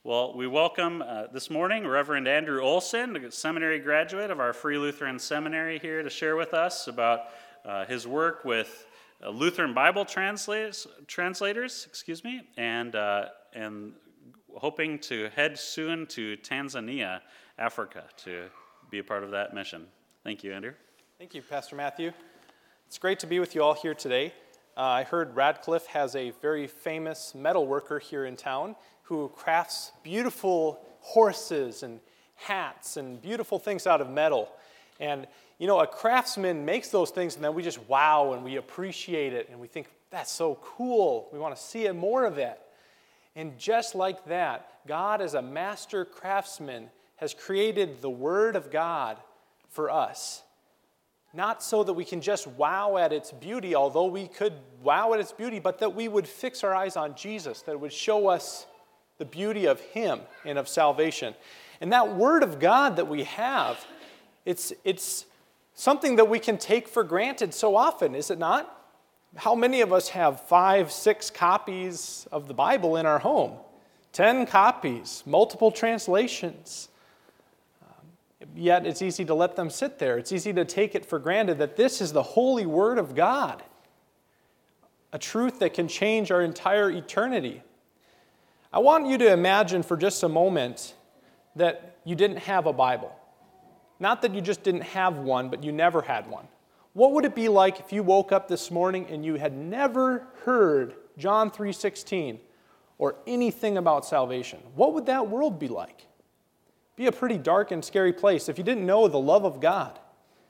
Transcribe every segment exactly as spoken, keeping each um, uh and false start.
Well, we welcome uh, this morning Reverend Andrew Olson, a seminary graduate of our Free Lutheran Seminary, here to share with us about uh, his work with uh, Lutheran Bible translators, translators, excuse me, and uh, and hoping to head soon to Tanzania, Africa, to be a part of that mission. Thank you, Andrew. Thank you, Pastor Matthew. It's great to be with you all here today. Uh, I heard Radcliffe has a very famous metal worker here in town who crafts beautiful horses and hats and beautiful things out of metal. And, you know, a craftsman makes those things and then we just wow and we appreciate it and we think, that's so cool. We want to see more of it. And just like that, God as a master craftsman has created the Word of God for us. Not so that we can just wow at its beauty, although we could wow at its beauty, but that we would fix our eyes on Jesus, that it would show us the beauty of Him and of salvation. And that Word of God that we have, it's, it's something that we can take for granted so often, is it not? How many of us have five, six copies of the Bible in our home? Ten copies, multiple translations. Yet it's easy to let them sit there. It's easy to take it for granted that this is the holy Word of God, a truth that can change our entire eternity. I want you to imagine for just a moment that you didn't have a Bible. Not that you just didn't have one, but you never had one. What would it be like if you woke up this morning and you had never heard John three sixteen or anything about salvation? What would that world be like? Be a pretty dark and scary place if you didn't know the love of God,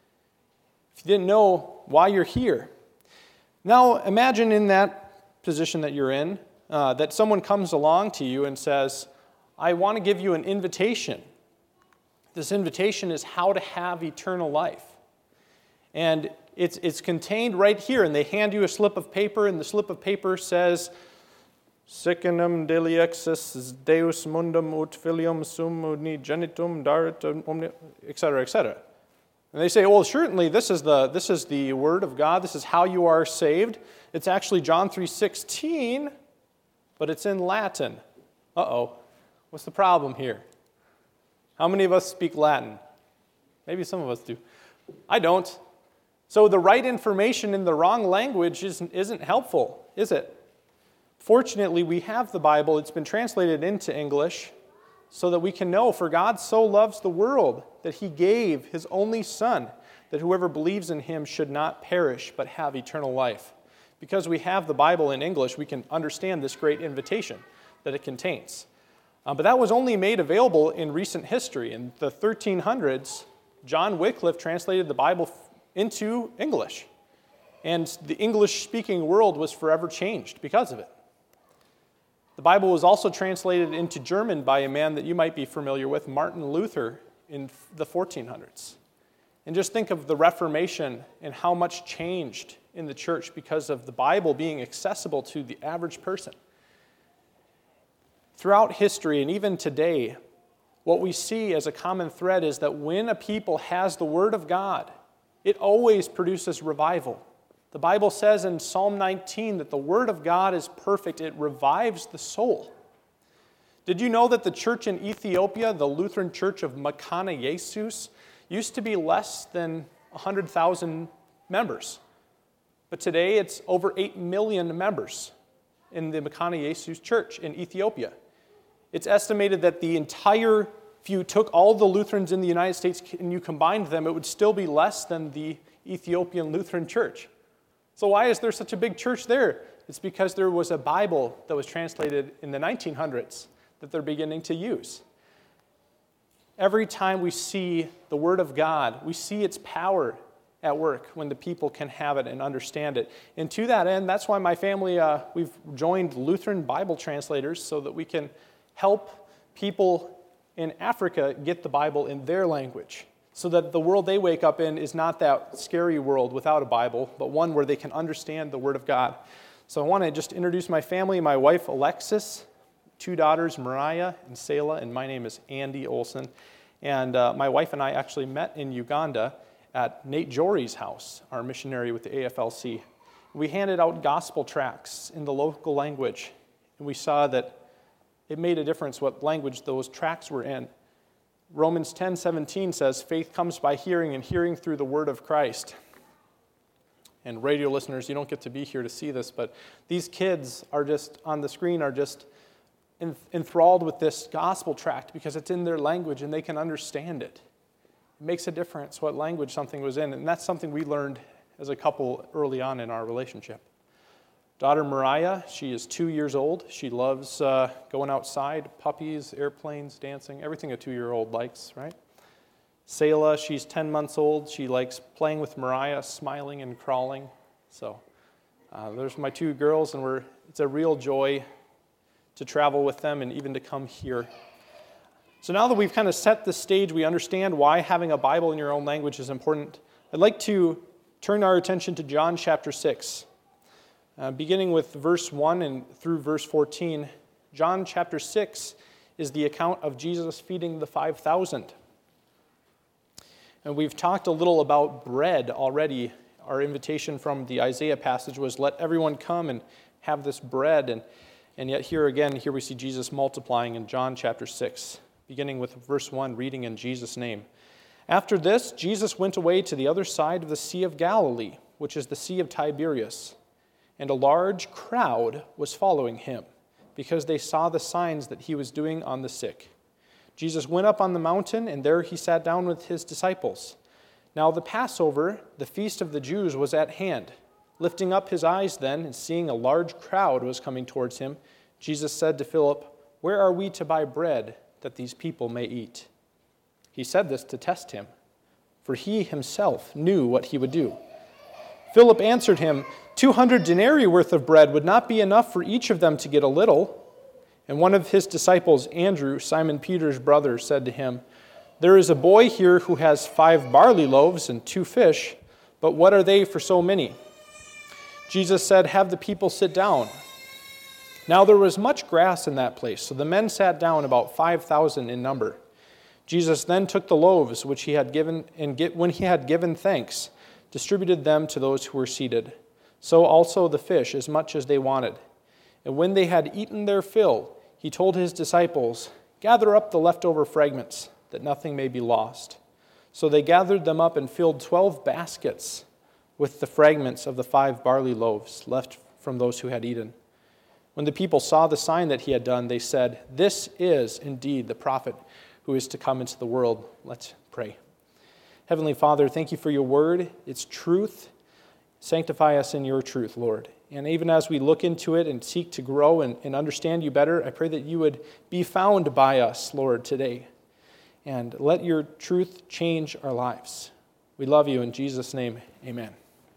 if you didn't know why you're here. Now imagine in that position that you're in, uh, that someone comes along to you and says, I want to give you an invitation. This invitation is how to have eternal life. And it's, it's contained right here, and they hand you a slip of paper, and the slip of paper says, Sicinem deliexis Deus mundum ut filium sum unigenitum daret omni, et cetera, et cetera. And they say, well, certainly this is the this is the Word of God. This is how you are saved. It's actually John three sixteen, but it's in Latin. Uh-oh. What's the problem here? How many of us speak Latin? Maybe some of us do. I don't. So the right information in the wrong language isn't, isn't helpful, is it? Fortunately, we have the Bible. It's been translated into English so that we can know, for God so loves the world that He gave His only Son, that whoever believes in Him should not perish but have eternal life. Because we have the Bible in English, we can understand this great invitation that it contains. Uh, but that was only made available in recent history. In the thirteen hundreds, John Wycliffe translated the Bible into English. And the English-speaking world was forever changed because of it. The Bible was also translated into German by a man that you might be familiar with, Martin Luther, in the fourteen hundreds. And just think of the Reformation and how much changed in the church because of the Bible being accessible to the average person. Throughout history, and even today, what we see as a common thread is that when a people has the Word of God, it always produces revival. The Bible says in Psalm nineteen that the Word of God is perfect. It revives the soul. Did you know that the church in Ethiopia, the Lutheran Church of Makana Jesus, used to be less than one hundred thousand members? But today it's over eight million members in the Makana Jesus Church in Ethiopia. It's estimated that the entire, if you took all the Lutherans in the United States and you combined them, it would still be less than the Ethiopian Lutheran Church. So why is there such a big church there? It's because there was a Bible that was translated in the nineteen hundreds that they're beginning to use. Every time we see the Word of God, we see its power at work when the people can have it and understand it. And to that end, that's why my family, uh, we've joined Lutheran Bible translators so that we can help people in Africa get the Bible in their language, so that the world they wake up in is not that scary world without a Bible, but one where they can understand the Word of God. So I want to just introduce my family, my wife, Alexis, two daughters, Mariah and Selah, and my name is Andy Olson. And uh, my wife and I actually met in Uganda at Nate Jory's house, our missionary with the A F L C. We handed out gospel tracts in the local language, and we saw that It made a difference what language those tracts were in. Romans ten seventeen says, faith comes by hearing, and hearing through the word of Christ. And radio listeners, you don't get to be here to see this, but these kids are just, on the screen, are just enthralled with this gospel tract because it's in their language and they can understand it. It makes a difference what language something was in, and that's something we learned as a couple early on in our relationship. Daughter Mariah, she is two years old. She loves uh, going outside, puppies, airplanes, dancing, everything a two-year-old likes, right? Selah, she's ten months old. She likes playing with Mariah, smiling and crawling. So uh, there's my two girls, and we're it's a real joy to travel with them and even to come here. So now that we've kind of set the stage, we understand why having a Bible in your own language is important. I'd like to turn our attention to John chapter six. Uh, beginning with verse one and through verse fourteen, John chapter six is the account of Jesus feeding the five thousand. And we've talked a little about bread already. Our invitation from the Isaiah passage was, let everyone come and have this bread. And, and yet here again, here we see Jesus multiplying in John chapter six, beginning with verse one, reading in Jesus' name. After this, Jesus went away to the other side of the Sea of Galilee, which is the Sea of Tiberias. And a large crowd was following him, because they saw the signs that he was doing on the sick. Jesus went up on the mountain, and there he sat down with his disciples. Now the Passover, the feast of the Jews, was at hand. Lifting up his eyes then, and seeing a large crowd was coming towards him, Jesus said to Philip, where are we to buy bread that these people may eat? He said this to test him, for he himself knew what he would do. Philip answered him, Two hundred denarii worth of bread would not be enough for each of them to get a little. And one of his disciples, Andrew, Simon Peter's brother, said to him, there is a boy here who has five barley loaves and two fish, but what are they for so many? Jesus said, have the people sit down. Now there was much grass in that place, so the men sat down, about five thousand in number. Jesus then took the loaves which he had given, and get, when he had given thanks, distributed them to those who were seated. So also the fish, as much as they wanted. And when they had eaten their fill, he told his disciples, gather up the leftover fragments, that nothing may be lost. So they gathered them up and filled twelve baskets with the fragments of the five barley loaves left from those who had eaten. When the people saw the sign that he had done, they said, this is indeed the prophet who is to come into the world. Let's pray. Heavenly Father, thank you for your word, its truth. Sanctify us in your truth, Lord. And even as we look into it and seek to grow and, and understand you better, I pray that you would be found by us, Lord, today. And let your truth change our lives. We love you in Jesus' name, amen.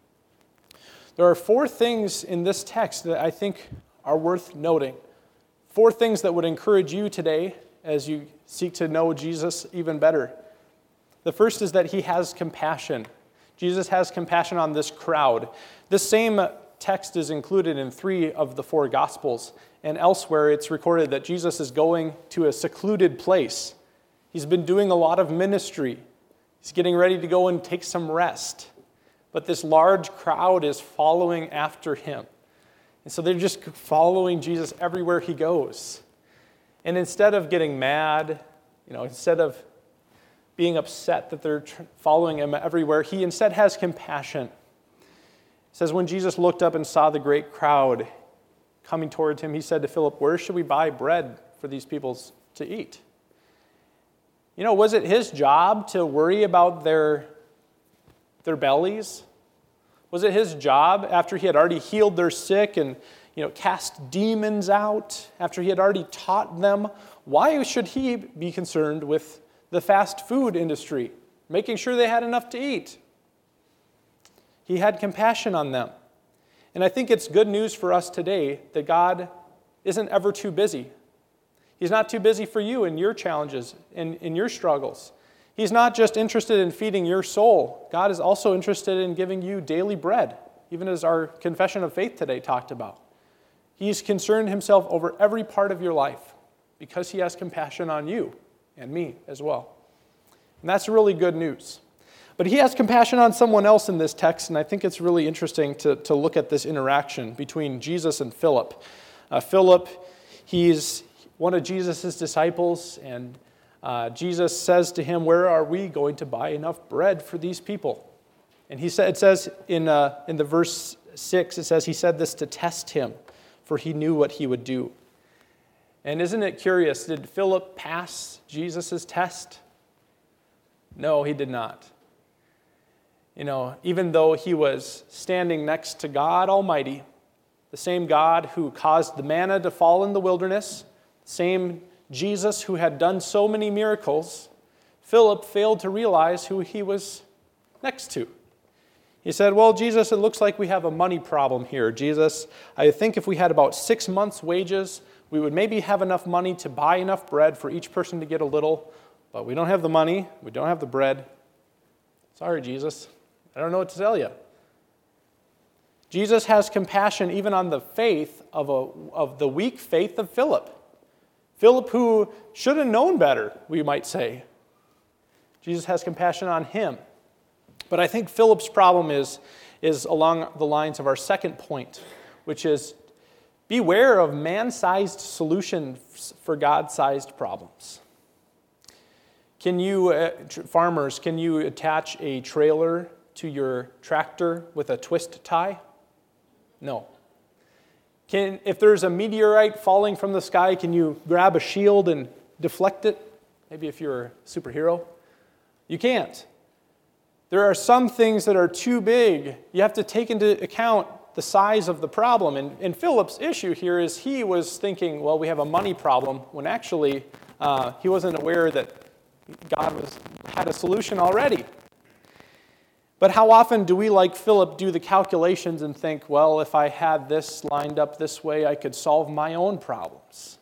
There are four things in this text that I think are worth noting. Four things that would encourage you today as you seek to know Jesus even better. The first is that he has compassion. Jesus has compassion on this crowd. This same text is included in three of the four Gospels, and elsewhere it's recorded that Jesus is going to a secluded place. He's been doing a lot of ministry. He's getting ready to go and take some rest. But this large crowd is following after him. And so they're just following Jesus everywhere he goes. And instead of getting mad, you know, instead of being upset that they're following him everywhere, he instead has compassion. It says, when Jesus looked up and saw the great crowd coming towards him, he said to Philip, where should we buy bread for these people to eat? You know, was it his job to worry about their, their bellies? Was it his job, after he had already healed their sick and, you know, cast demons out, after he had already taught them, why should he be concerned with the fast food industry, making sure they had enough to eat? He had compassion on them. And I think it's good news for us today that God isn't ever too busy. He's not too busy for you in your challenges, in, in your struggles. He's not just interested in feeding your soul. God is also interested in giving you daily bread, even as our confession of faith today talked about. He's concerned himself over every part of your life because he has compassion on you and me as well. And that's really good news. But he has compassion on someone else in this text, and I think it's really interesting to, to look at this interaction between Jesus and Philip. Uh, Philip, he's one of Jesus' disciples, and uh, Jesus says to him, "Where are we going to buy enough bread for these people?" And he said, it says in, uh, in the verse six, it says he said this to test him, for he knew what he would do. And isn't it curious, did Philip pass Jesus' test? No, he did not. You know, even though he was standing next to God Almighty, the same God who caused the manna to fall in the wilderness, the same Jesus who had done so many miracles, Philip failed to realize who he was next to. He said, "Well, Jesus, it looks like we have a money problem here. Jesus, I think if we had about six months' wages, we would maybe have enough money to buy enough bread for each person to get a little, but we don't have the money, we don't have the bread. Sorry, Jesus, I don't know what to tell you." Jesus has compassion even on the faith of, a, of the weak faith of Philip. Philip, who should have known better, we might say. Jesus has compassion on him. But I think Philip's problem is, is along the lines of our second point, which is beware of man-sized solutions for God-sized problems. Can you, uh, tr- farmers, can you attach a trailer to your tractor with a twist tie? No. Can, if there's a meteorite falling from the sky, can you grab a shield and deflect it? Maybe if you're a superhero. You can't. There are some things that are too big. You have to take into account the size of the problem. And, and Philip's issue here is he was thinking, well, we have a money problem, when actually uh, he wasn't aware that God was, had a solution already. But how often do we, like Philip, do the calculations and think, well, if I had this lined up this way, I could solve my own problems?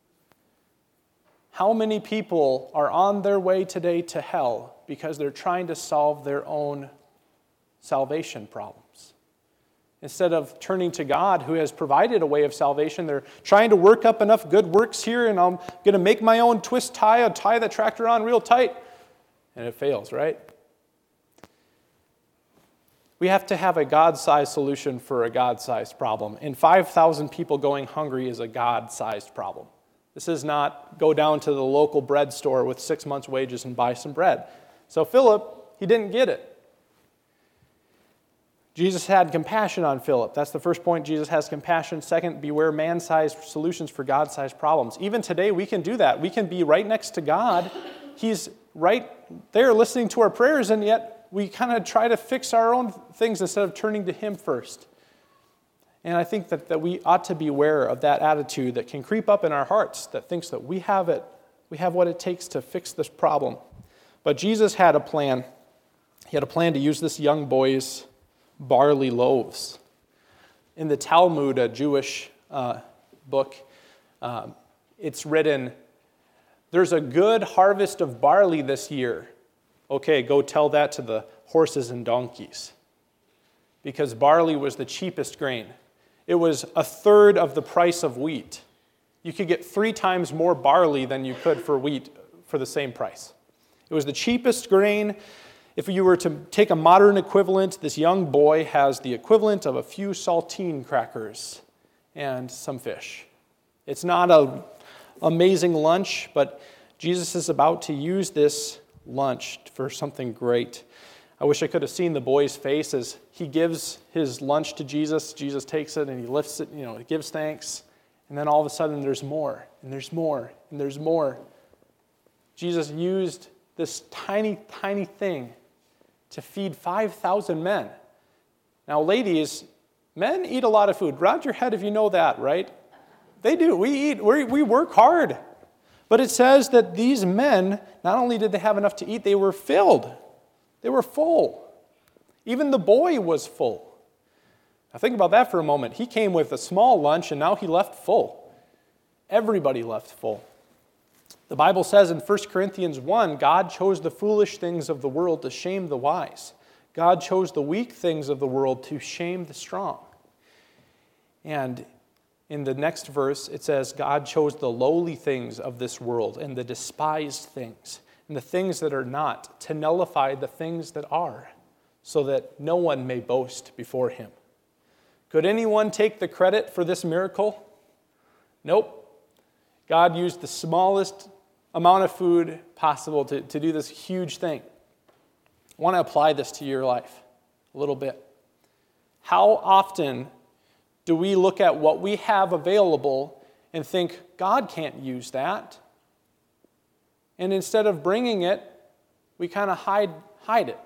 How many people are on their way today to hell because they're trying to solve their own salvation problems? Instead of turning to God, who has provided a way of salvation, they're trying to work up enough good works here, and I'm going to make my own twist tie, I'll tie the tractor on real tight, and it fails, right? We have to have a God-sized solution for a God-sized problem, and five thousand people going hungry is a God-sized problem. This is not go down to the local bread store with six months' wages and buy some bread. So Philip, he didn't get it. Jesus had compassion on Philip. That's the first point. Jesus has compassion. Second, beware man-sized solutions for God-sized problems. Even today, we can do that. We can be right next to God. He's right there listening to our prayers, and yet we kind of try to fix our own things instead of turning to Him first. And I think that, that we ought to be aware of that attitude that can creep up in our hearts that thinks that we have it, we have what it takes to fix this problem. But Jesus had a plan. He had a plan to use this young boy's barley loaves. In the Talmud, a Jewish uh, book, um, it's written, "There's a good harvest of barley this year." Okay, go tell that to the horses and donkeys. Because barley was the cheapest grain. It was a third of the price of wheat. You could get three times more barley than you could for wheat for the same price. It was the cheapest grain. If you were to take a modern equivalent, this young boy has the equivalent of a few saltine crackers and some fish. It's not an amazing lunch, but Jesus is about to use this lunch for something great. I wish I could have seen the boy's face as he gives his lunch to Jesus. Jesus takes it and he lifts it, you know, he gives thanks. And then all of a sudden there's more, and there's more, and there's more. Jesus used this tiny, tiny thing to feed five thousand men. Now, ladies, men eat a lot of food. Nod your head if you know that, right? They do. We eat. We we work hard. But it says that these men, not only did they have enough to eat, they were filled. They were full. Even the boy was full. Now think about that for a moment. He came with a small lunch, and now he left full. Everybody left full. The Bible says in First Corinthians one, God chose the foolish things of the world to shame the wise. God chose the weak things of the world to shame the strong. And in the next verse, it says, God chose the lowly things of this world and the despised things and the things that are not to nullify the things that are, so that no one may boast before Him. Could anyone take the credit for this miracle? Nope. God used the smallest amount of food possible to, to do this huge thing. I want to apply this to your life a little bit. How often do we look at what we have available and think, God can't use that? And instead of bringing it, we kind of hide, hide it.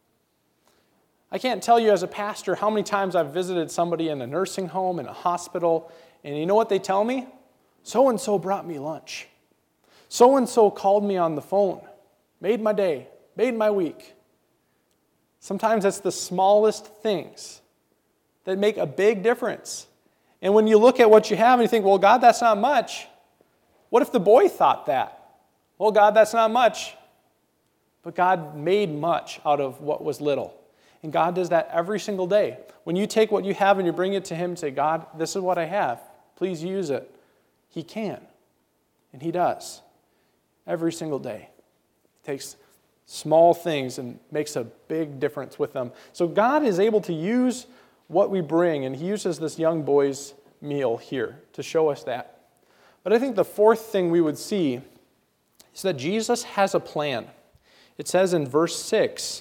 I can't tell you as a pastor how many times I've visited somebody in a nursing home, in a hospital, and you know what they tell me? So-and-so brought me lunch. So-and-so called me on the phone, made my day, made my week. Sometimes it's the smallest things that make a big difference. And when you look at what you have and you think, well, God, that's not much. What if the boy thought that? Well, God, that's not much. But God made much out of what was little. And God does that every single day. When you take what you have and you bring it to Him and say, God, this is what I have. Please use it. He can. And He does. Every single day. He takes small things and makes a big difference with them. So God is able to use what we bring, and He uses this young boy's meal here to show us that. But I think the fourth thing we would see is that Jesus has a plan. It says in verse six,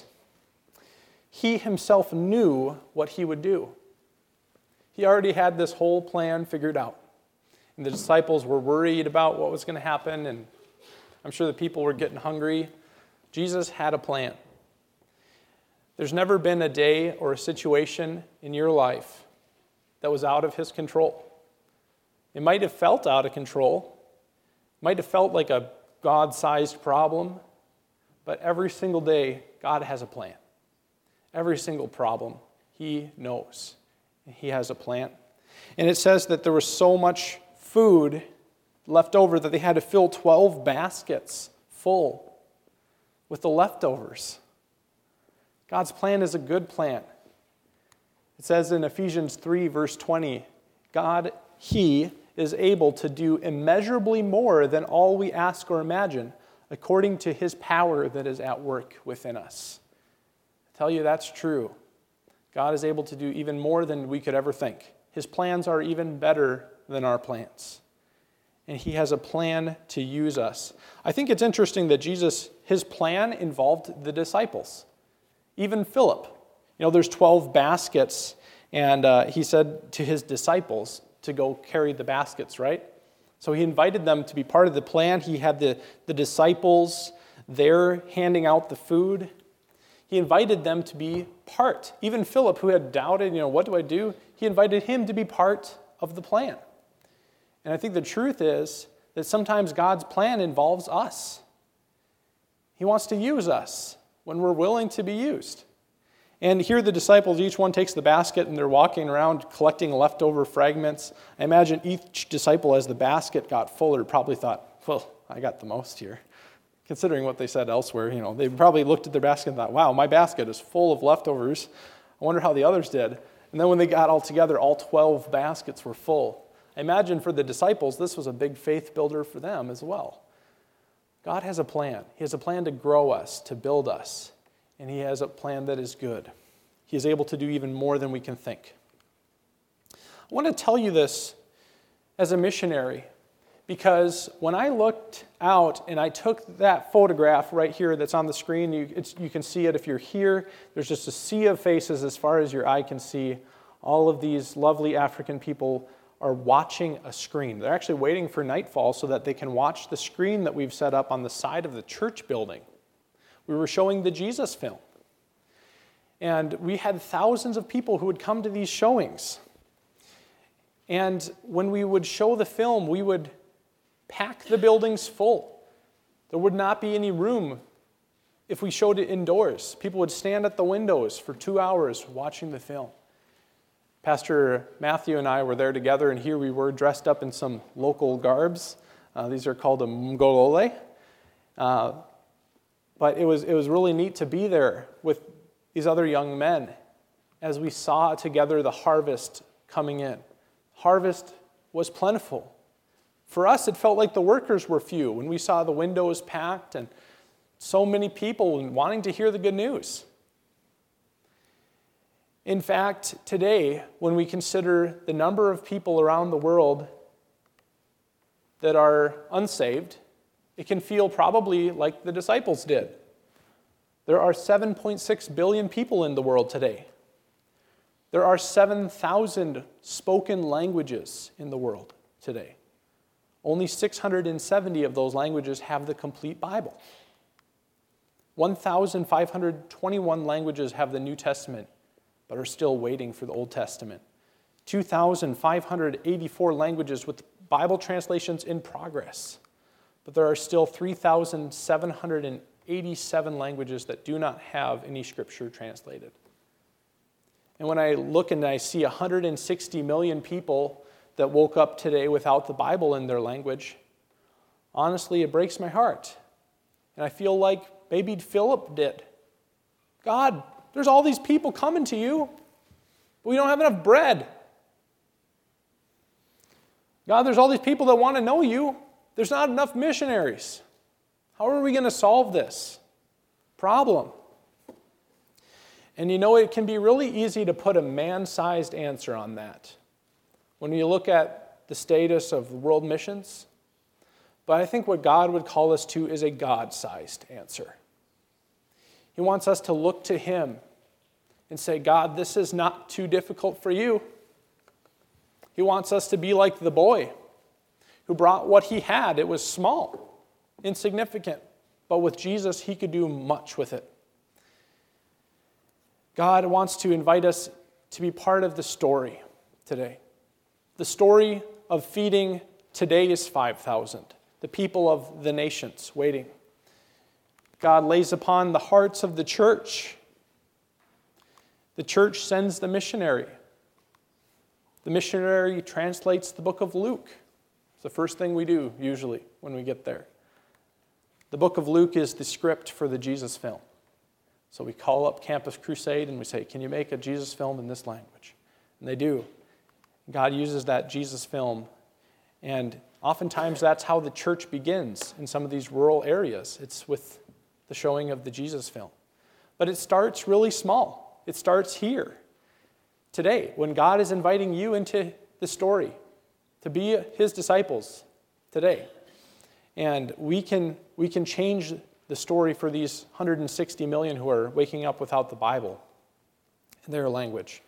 He Himself knew what He would do. He already had this whole plan figured out. And the disciples were worried about what was going to happen, and I'm sure the people were getting hungry. Jesus had a plan. There's never been a day or a situation in your life that was out of His control. It might have felt out of control. It might have felt like a God-sized problem. But every single day, God has a plan. Every single problem, He knows. He has a plan. And it says that there was so much food left over that they had to fill twelve baskets full with the leftovers. God's plan is a good plan. It says in Ephesians three, verse twenty, God, He is able to do immeasurably more than all we ask or imagine, according to His power that is at work within us. I tell you, that's true. God is able to do even more than we could ever think. His plans are even better than our plans. And He has a plan to use us. I think it's interesting that Jesus, His plan involved the disciples. Even Philip. You know, there's twelve baskets, and uh, He said to His disciples to go carry the baskets, right? So He invited them to be part of the plan. He had the, the disciples there handing out the food. He invited them to be part. Even Philip, who had doubted, you know, what do I do? He invited him to be part of the plan. And I think the truth is that sometimes God's plan involves us. He wants to use us when we're willing to be used. And here the disciples, each one takes the basket and they're walking around collecting leftover fragments. I imagine each disciple, as the basket got fuller, probably thought, well, I got the most here. Considering what they said elsewhere, you know, they probably looked at their basket and thought, wow, my basket is full of leftovers. I wonder how the others did. And then when they got all together, all twelve baskets were full. I imagine for the disciples, this was a big faith builder for them as well. God has a plan. He has a plan to grow us, to build us. And He has a plan that is good. He is able to do even more than we can think. I want to tell you this as a missionary, because when I looked out and I took that photograph right here that's on the screen, you, it's, you can see it if you're here. There's just a sea of faces as far as your eye can see. All of these lovely African people are watching a screen. They're actually waiting for nightfall so that they can watch the screen that we've set up on the side of the church building. We were showing the Jesus film. And we had thousands of people who would come to these showings. And when we would show the film, we would pack the buildings full. There would not be any room if we showed it indoors. People would stand at the windows for two hours watching the film. Pastor Matthew and I were there together, and here we were dressed up in some local garbs. Uh, these are called a mgolole. Uh, but it was, it was really neat to be there with these other young men as we saw together the harvest coming in. Harvest was plentiful. For us, it felt like the workers were few when we saw the windows packed and so many people wanting to hear the good news. In fact, today, when we consider the number of people around the world that are unsaved, it can feel probably like the disciples did. There are seven point six billion people in the world today. There are seven thousand spoken languages in the world today. Only six hundred seventy of those languages have the complete Bible. one thousand five hundred twenty-one languages have the New Testament, but are still waiting for the Old Testament. two thousand five hundred eighty-four languages with Bible translations in progress, but there are still three thousand seven hundred eighty-seven languages that do not have any scripture translated. And when I look and I see one hundred sixty million people that woke up today without the Bible in their language, honestly, it breaks my heart. And I feel like maybe Philip did. God, there's all these people coming to you, but we don't have enough bread. God, there's all these people that want to know you. There's not enough missionaries. How are we going to solve this problem? And you know, it can be really easy to put a man-sized answer on that when you look at the status of world missions. But I think what God would call us to is a God-sized answer. He wants us to look to Him and say, God, this is not too difficult for you. He wants us to be like the boy who brought what he had. It was small, insignificant, but with Jesus, he could do much with it. God wants to invite us to be part of the story today. The story of feeding today's five thousand, the people of the nations waiting. God lays upon the hearts of the church. The church sends the missionary. The missionary translates the book of Luke. It's the first thing we do, usually, when we get there. The book of Luke is the script for the Jesus film. So we call up Campus Crusade and we say, can you make a Jesus film in this language? And they do. God uses that Jesus film. And oftentimes that's how the church begins in some of these rural areas. It's with the showing of the Jesus film. But it starts really small. It starts here. Today, when God is inviting you into the story to be His disciples today. And we can, we can change the story for these one hundred sixty million who are waking up without the Bible in their language.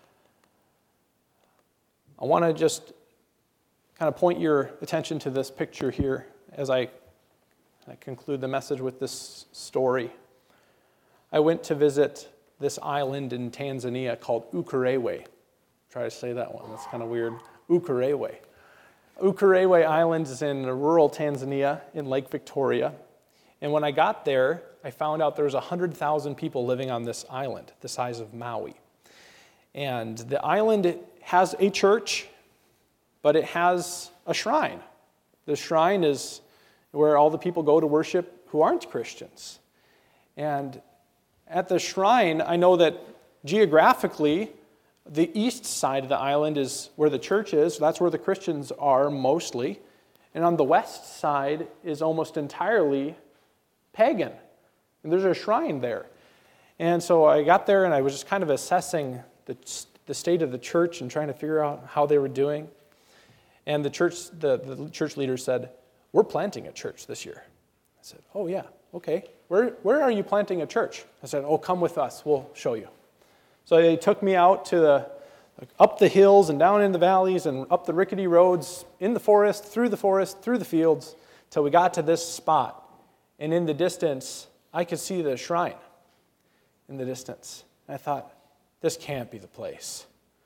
I want to just kind of point your attention to this picture here as I, I conclude the message with this story. I went to visit this island in Tanzania called Ukerewe. Try to say that one. That's kind of weird. Ukerewe. Ukerewe Island is in rural Tanzania in Lake Victoria. And when I got there, I found out there was one hundred thousand people living on this island, the size of Maui. And the island has a church, but it has a shrine. The shrine is where all the people go to worship who aren't Christians. And at the shrine, I know that geographically, the east side of the island is where the church is. That's where the Christians are mostly. And on the west side is almost entirely pagan. And there's a shrine there. And so I got there and I was just kind of assessing the, the state of the church and trying to figure out how they were doing. And the church, the, the church leader said, we're planting a church this year. I said, oh yeah, okay. Where, where are you planting a church? I said, oh, come with us. We'll show you. So they took me out to the, up the hills and down in the valleys and up the rickety roads, in the forest, through the forest, through the fields, till we got to this spot. And in the distance, I could see the shrine in the distance. And I thought, this can't be the place.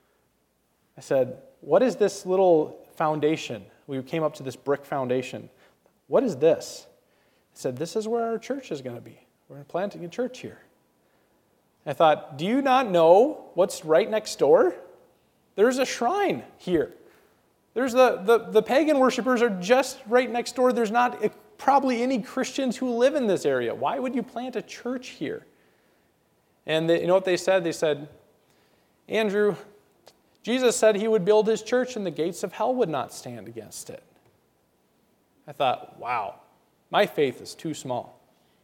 I said, what is this little foundation? We came up to this brick foundation. What is this? I said, this is where our church is going to be. We're planting a church here. I thought, do you not know what's right next door? There's a shrine here. There's the, the, the pagan worshipers are just right next door. There's not a, probably any Christians who live in this area. Why would you plant a church here? And they, you know what they said? They said, Andrew, Jesus said he would build his church and the gates of hell would not stand against it. I thought, wow, my faith is too small.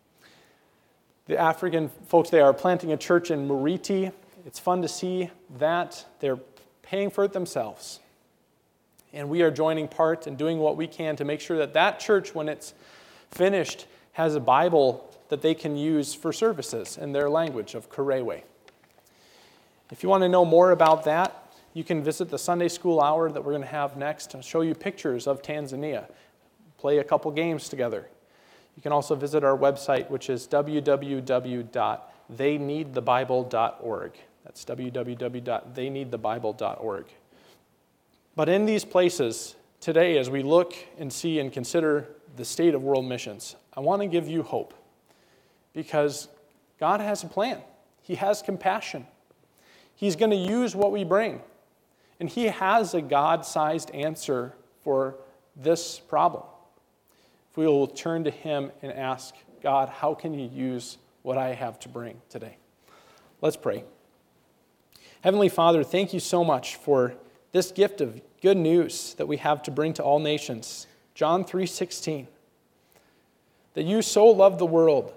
The African folks, they are planting a church in Muriti. It's fun to see that. They're paying for it themselves. And we are joining part and doing what we can to make sure that that church, when it's finished, has a Bible that they can use for services in their language of Karewe. If you want to know more about that, you can visit the Sunday school hour that we're going to have next. I'll show you pictures of Tanzania, play a couple games together. You can also visit our website, which is w w w dot they need the bible dot org. That's w w w dot they need the bible dot org. But in these places, today, as we look and see and consider the state of world missions, I want to give you hope. Because God has a plan. He has compassion. He's going to use what we bring. And He has a God-sized answer for this problem. If we will turn to Him and ask, God, how can you use what I have to bring today? Let's pray. Heavenly Father, thank you so much for this gift of good news that we have to bring to all nations. John three sixteen. That you so loved the world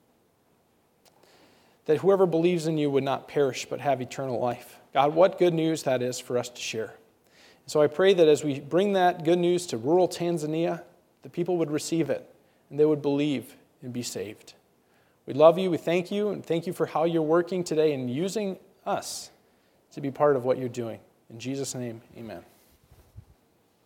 that whoever believes in you would not perish but have eternal life. God, what good news that is for us to share. So I pray that as we bring that good news to rural Tanzania, the people would receive it and they would believe and be saved. We love you, we thank you, and thank you for how you're working today and using us to be part of what you're doing. In Jesus' name, amen.